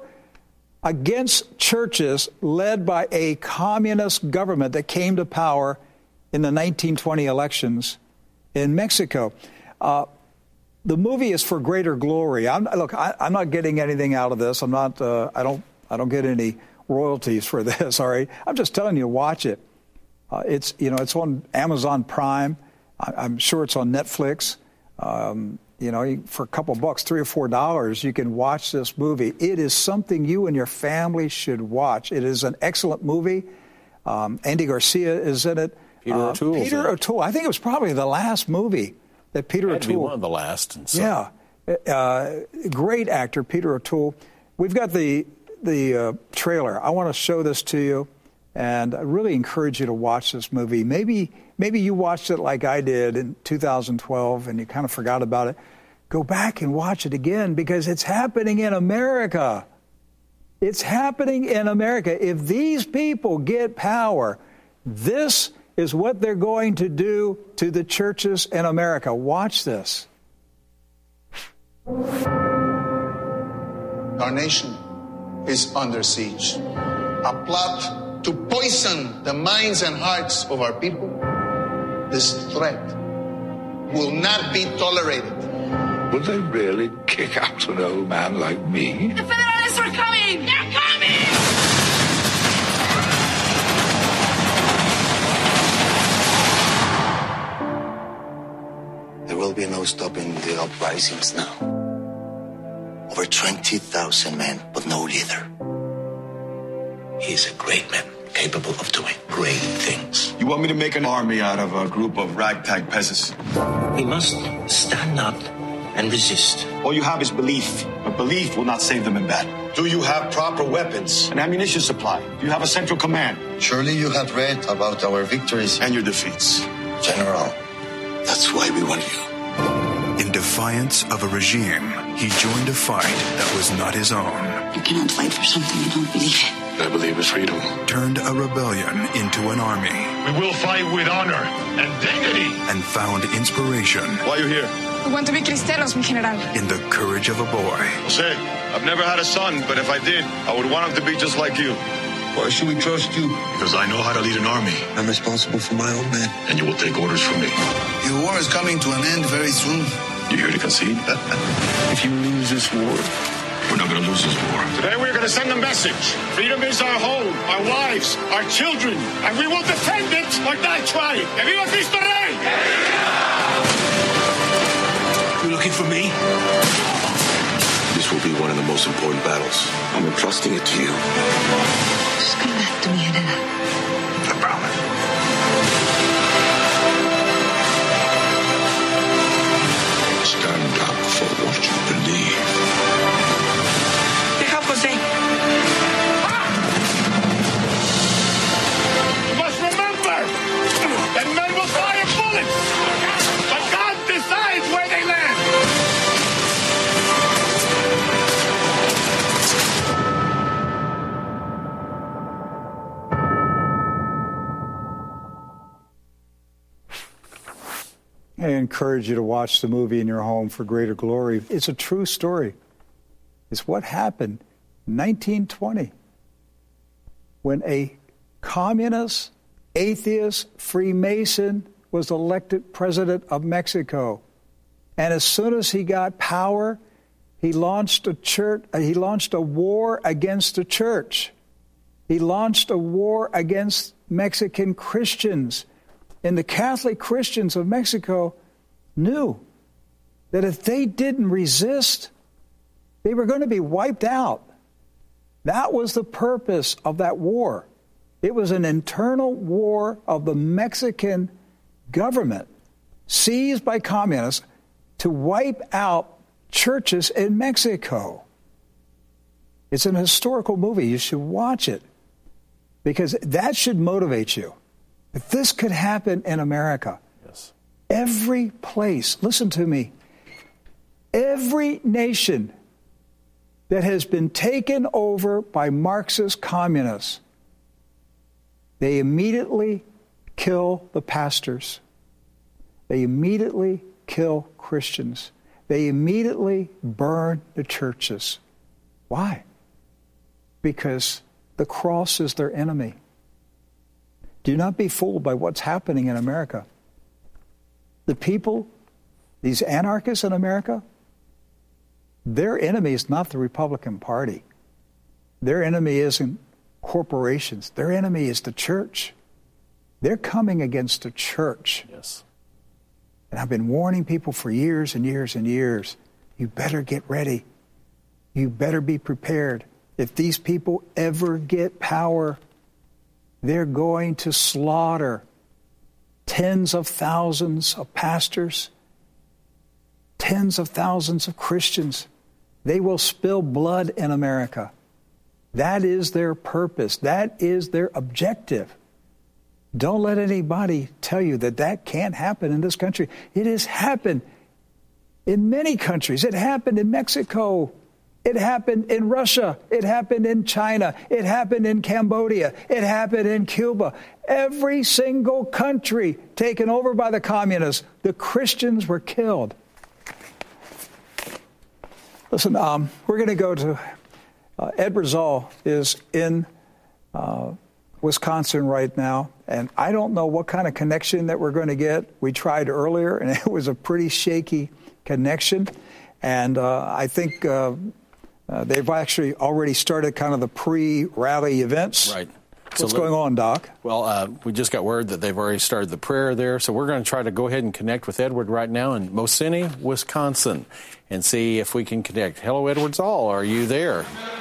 against churches led by a communist government that came to power in the nineteen twenty elections in Mexico. Uh, the movie is for greater glory. I'm, look, I, I'm not getting anything out of this. I'm not. Uh, I don't. I don't get any royalties for this. All right. I'm just telling you to watch it. Uh, it's you know it's on Amazon Prime. I, I'm sure it's on Netflix. Um, you know, for a couple bucks, three or four dollars, you can watch this movie. It is something you and your family should watch. It is an excellent movie. Um, Andy Garcia is in it. Peter uh, O'Toole. Peter O'Toole. I think it was probably the last movie that Peter Had to be O'Toole. one of the last. And so. Yeah, uh, great actor, Peter O'Toole. We've got the the uh, trailer. I want to show this to you, and I really encourage you to watch this movie. Maybe maybe you watched it like I did in two thousand twelve, and you kind of forgot about it. Go back and watch it again because it's happening in America. It's happening in America. If these people get power, this is what they're going to do to the churches in America. Watch this. Our nation is under siege. A plot to poison the minds and hearts of our people. This threat will not be tolerated. Would they really kick out an old man like me? The Federalists are coming! They're coming! There will be no stopping the uprisings now. Over twenty thousand men, but no leader. He is a great man, capable of doing great things. You want me to make an army out of a group of ragtag peasants? We must stand up and resist. All you have is belief, but belief will not save them in battle. Do you have proper weapons and ammunition supply? Do you have a central command? Surely you have read about our victories and your defeats. General, that's why we want you. In defiance of a regime, he joined a fight that was not his own. You cannot fight for something you don't believe in. I believe in freedom. Turned a rebellion into an army. We will fight with honor and dignity. And found inspiration. Why are you here? We want to be cristeros, mi general. In the courage of a boy. Jose, I've never had a son, but if I did, I would want him to be just like you. Why should we trust you? Because I know how to lead an army. I'm responsible for my own men. And you will take orders from me. Your war is coming to an end very soon. You here to concede? If you lose this war, we're not going to lose this war. Today we're going to send a message. Freedom is our home, our wives, our children, and we will defend it or die trying. Que viva Cristo Rey! You looking for me? This will be one of the most important battles. I'm entrusting it to you. Just come back to me, General. I promise. Stand up for what you believe. Deja, Jose. You must remember that men will fire bullets, but God decides where they land. I encourage you to watch the movie In Your Home for Greater Glory. It's a true story. It's what happened in nineteen twenty when a communist, atheist, Freemason was elected president of Mexico. And as soon as he got power, he launched a church, he launched a war against the church. He launched a war against Mexican Christians. And the Catholic Christians of Mexico knew that if they didn't resist, they were going to be wiped out. That was the purpose of that war. It was an internal war of the Mexican government seized by communists to wipe out churches in Mexico. It's an historical movie. You should watch it because that should motivate you. If this could happen in America, yes. Every place, listen to me, every nation that has been taken over by Marxist communists, they immediately kill the pastors. They immediately kill Christians. They immediately burn the churches. Why? Because the cross is their enemy. Do not be fooled by what's happening in America. The people, these anarchists in America, their enemy is not the Republican Party. Their enemy isn't corporations. Their enemy is the church. They're coming against the church. Yes. And I've been warning people for years and years and years. You better get ready. You better be prepared. If these people ever get power, they're going to slaughter tens of thousands of pastors, tens of thousands of Christians. They will spill blood in America. That is their purpose. That is their objective. Don't let anybody tell you that that can't happen in this country. It has happened in many countries. It happened in Mexico. It happened in Russia. It happened in China. It happened in Cambodia. It happened in Cuba. Every single country taken over by the communists, the Christians were killed. Listen, um, we're going to go to uh, Ed Brazal is in uh, Wisconsin right now, and I don't know what kind of connection that we're going to get. We tried earlier, and it was a pretty shaky connection. And uh, I think uh, uh, they've actually already started kind of the pre-rally events. Right. What's so, going on, Doc? Well, uh, we just got word that they've already started the prayer there. So we're going to try to go ahead and connect with Edward right now in Mosinee, Wisconsin, and see if we can connect. Hello, Edward Zoll. Are you there?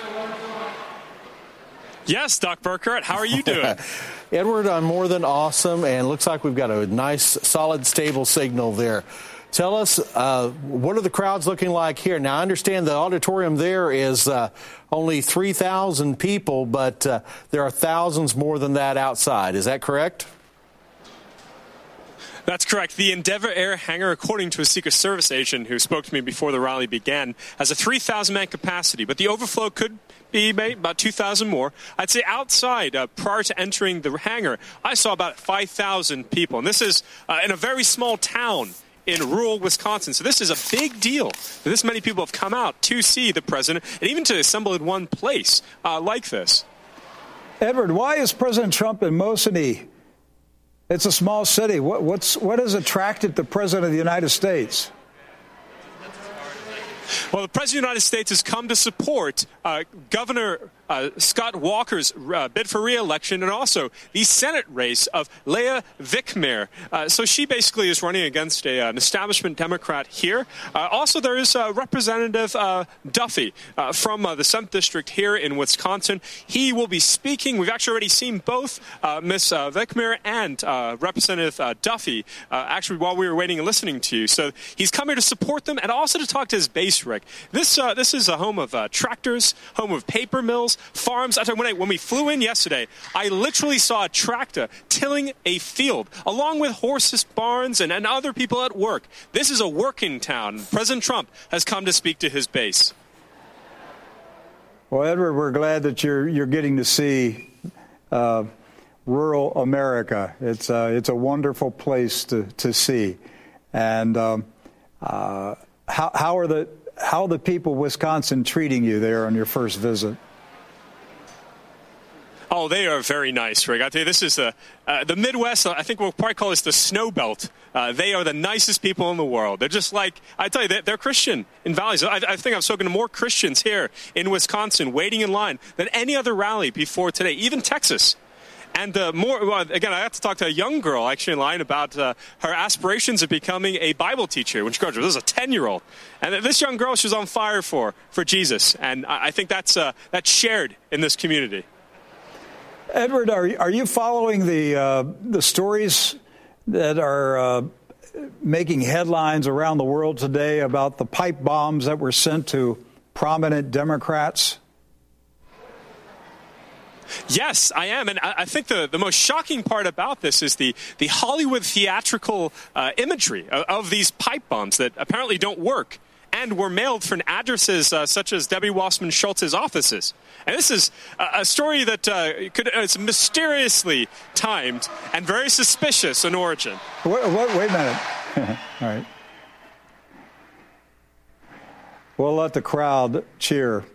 Yes, Doc Burkhardt. How are you doing? Edward, I'm more than awesome, and looks like we've got a nice, solid, stable signal there. Tell us, uh, what are the crowds looking like here? Now, I understand the auditorium there is uh, only three thousand people, but uh, there are thousands more than that outside. Is that correct? That's correct. The Endeavour Air Hangar, according to a Secret Service agent who spoke to me before the rally began, has a three thousand man capacity, but the overflow could be about two thousand more. I'd say outside, uh, prior to entering the hangar, I saw about five thousand people, and this is uh, in a very small town in rural Wisconsin. So this is a big deal. This many people have come out to see the president and even to assemble in one place uh, like this. Edward, why is President Trump in Mosinee? It's a small city. What, what's, what has attracted the president of the United States? Well, the president of the United States has come to support uh, Governor uh, Scott Walker's uh, bid for re-election, and also the Senate race of Leah Vickmeyer. Uh, so she basically is running against a, an establishment Democrat here. Uh, also, there is uh, Representative uh, Duffy uh, from uh, the seventh District here in Wisconsin. He will be speaking. We've actually already seen both uh, Miz Uh, Vickmeyer and uh, Representative uh, Duffy, uh, actually, while we were waiting and listening to you. So he's come here to support them and also to talk to his base, Rick. This uh, this is a home of uh, tractors, home of paper mills, farms. I tell you, when, I, when we flew in yesterday, I literally saw a tractor tilling a field, along with horses, barns, and, and other people at work. This is a working town. President Trump has come to speak to his base. Well, Edward, we're glad that you're you're getting to see uh, rural America. It's uh, it's a wonderful place to to see, and um, uh, how how are the how are the people of Wisconsin treating you there on your first visit? Oh, they are very nice, Rick. I tell you, this is the uh, the Midwest. I think we'll probably call this the Snow Belt. Uh, they are the nicest people in the world. They're just like, I tell you, they're, they're Christian in valleys. I, I think I've spoken to more Christians here in Wisconsin waiting in line than any other rally before today, even Texas. And uh, more, well, again, I have to talk to a young girl actually in line about uh, her aspirations of becoming a Bible teacher when she graduated. This is a ten-year-old. And this young girl, she was on fire for, for Jesus. And I, I think that's, uh, that's shared in this community. Edward, are, are you following the, uh, the stories that are uh, making headlines around the world today about the pipe bombs that were sent to prominent Democrats? Yes, I am. And I think the, the most shocking part about this is the, the Hollywood theatrical uh, imagery of, of these pipe bombs that apparently don't work and were mailed from addresses uh, such as Debbie Wasserman Schultz's offices. And this is a, a story that uh, could, uh, it's mysteriously timed and very suspicious in origin. Wait, wait, wait a minute. All right. We'll let the crowd cheer.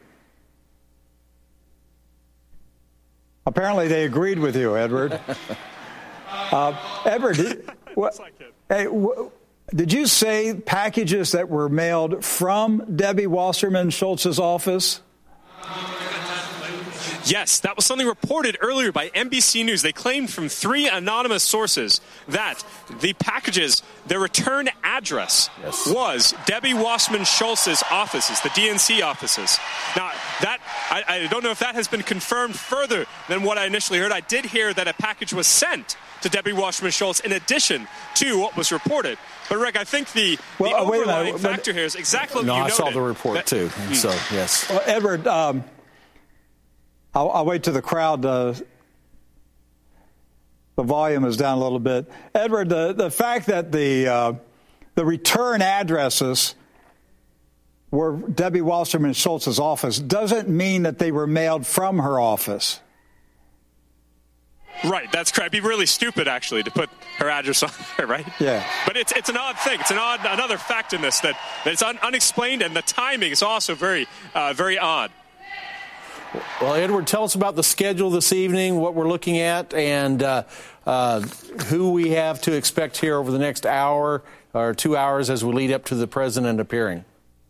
Apparently, they agreed with you, Edward. Uh, Edward, did, what, hey, what, did you say packages that were mailed from Debbie Wasserman Schultz's office? Yes, that was something reported earlier by N B C News. They claimed from three anonymous sources that the packages, their return address yes. was Debbie Wasserman Schultz's offices, the D N C offices. Now, that I, I don't know if that has been confirmed further than what I initially heard. I did hear that a package was sent to Debbie Wasserman Schultz in addition to what was reported. But, Rick, I think the, well, the uh, overlying factor here is exactly no, what you I noted. saw the report, that, too. Hmm. So, yes. Well, Edward, um, I'll, I'll wait till the crowd, uh, the volume is down a little bit. Edward, the, the fact that the uh, the return addresses were Debbie Wasserman Schultz's office doesn't mean that they were mailed from her office. Right, that's correct. It'd be really stupid, actually, to put her address on there, right? Yeah. But it's it's an odd thing. It's an odd another fact in this that, that it's un, unexplained, and the timing is also very uh, very odd. Well, Edward, tell us about the schedule this evening, what we're looking at, and uh, uh, who we have to expect here over the next hour or two hours as we lead up to the president appearing.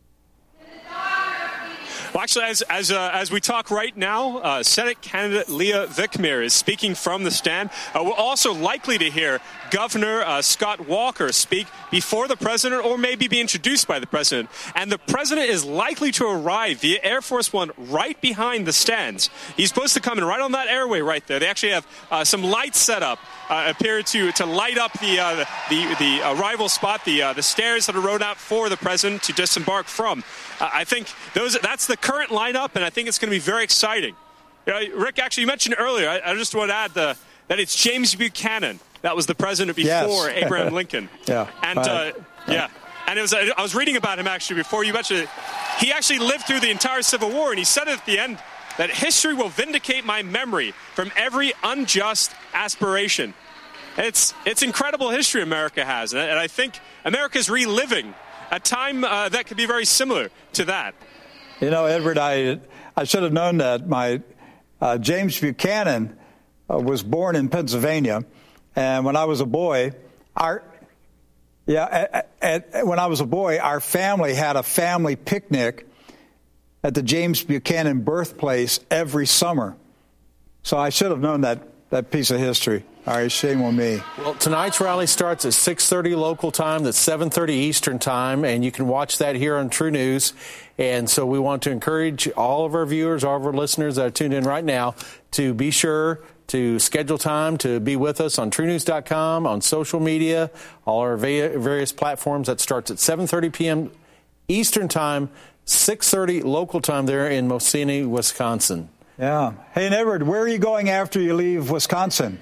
Well, actually, as as uh, as we talk right now, uh, Senate candidate Leah Vicmeer is speaking from the stand. Uh, we're also likely to hear Governor uh, Scott Walker speak before the president, or maybe be introduced by the president. And the president is likely to arrive via Air Force One right behind the stands. He's supposed to come in right on that airway right there. They actually have uh, some lights set up, uh, appear to to light up the uh, the the arrival spot, the uh, the stairs that are rode out for the president to disembark from. Uh, I think those that's the current lineup, and I think it's going to be very exciting. Uh, Rick, actually, you mentioned earlier, I, I just want to add the, that it's James Buchanan. That was the president before yes. Abraham Lincoln. yeah. And, uh, yeah. And it was, I was reading about him, actually, before you mentioned it. He actually lived through the entire Civil War, and he said at the end that history will vindicate my memory from every unjust aspiration. And it's, it's incredible history America has, and I, and I think America's reliving a time uh, that could be very similar to that. You know, Edward, I I should have known that. My uh, James Buchanan uh, was born in Pennsylvania, and when I was a boy, our yeah, at, at, when I was a boy, our family had a family picnic at the James Buchanan birthplace every summer. So I should have known that that piece of history. All right, shame on me. Well, tonight's rally starts at six thirty local time. That's seven thirty Eastern time, and you can watch that here on True News. And so we want to encourage all of our viewers, all of our listeners that are tuned in right now, to be sure to schedule time to be with us on true news dot com, on social media, all our various platforms. That starts at seven thirty p.m. Eastern time, six thirty local time there in Mosini, Wisconsin. Yeah. Hey, and Edward, where are you going after you leave Wisconsin?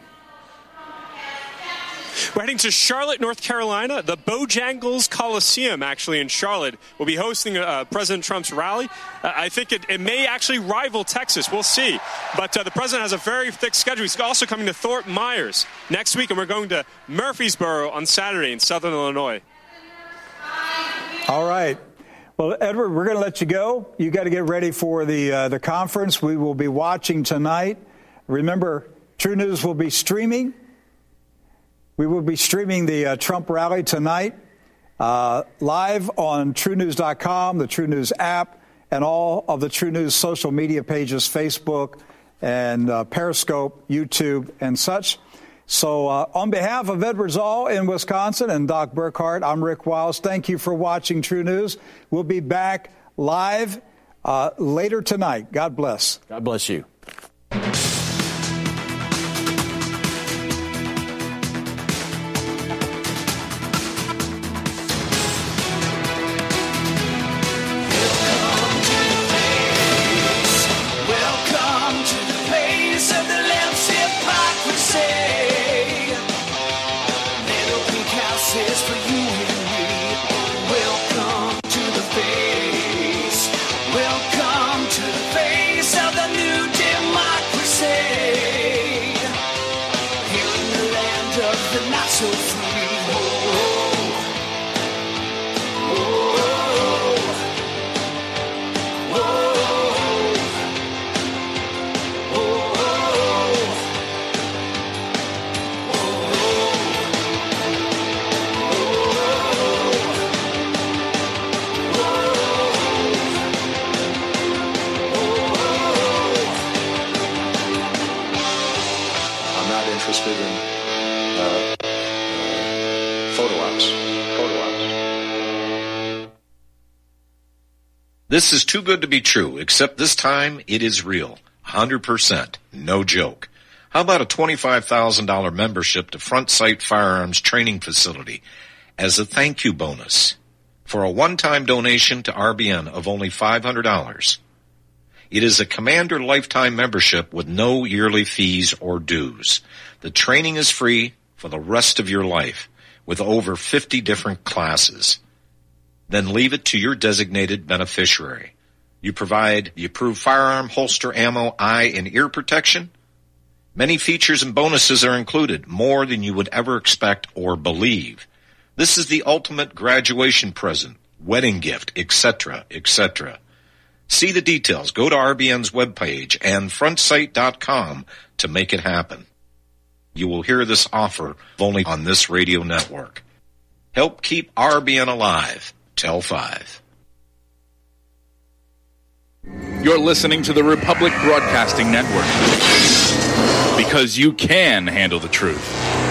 We're heading to Charlotte, North Carolina. The Bojangles Coliseum, actually, in Charlotte, will be hosting uh, President Trump's rally. Uh, I think it, it may actually rival Texas. We'll see. But uh, the president has a very thick schedule. He's also coming to Fort Myers next week, and we're going to Murfreesboro on Saturday in southern Illinois. All right. Well, Edward, we're going to let you go. You got to get ready for the uh, the conference. We will be watching tonight. Remember, True News will be streaming. We will be streaming the uh, Trump rally tonight uh, live on true news dot com, the True News app, and all of the True News social media pages, Facebook and uh, Periscope, YouTube, and such. So uh, on behalf of Edward Zoll in Wisconsin and Doc Burkhart, I'm Rick Wiles. Thank you for watching True News. We'll be back live uh, later tonight. God bless. God bless you. This is too good to be true, except this time it is real. one hundred percent. No joke. How about a twenty-five thousand dollars membership to Front Sight Firearms Training Facility as a thank you bonus for a one-time donation to R B N of only five hundred dollars? It is a Commander lifetime membership with no yearly fees or dues. The training is free for the rest of your life with over fifty different classes. Then leave it to your designated beneficiary. You provide the approved firearm, holster, ammo, eye, and ear protection. Many features and bonuses are included, more than you would ever expect or believe. This is the ultimate graduation present, wedding gift, et cetera, et cetera. See the details. Go to R B N's webpage and front sight dot com to make it happen. You will hear this offer only on this radio network. Help keep R B N alive. Tell five. You're listening to the Republic Broadcasting Network, because you can handle the truth.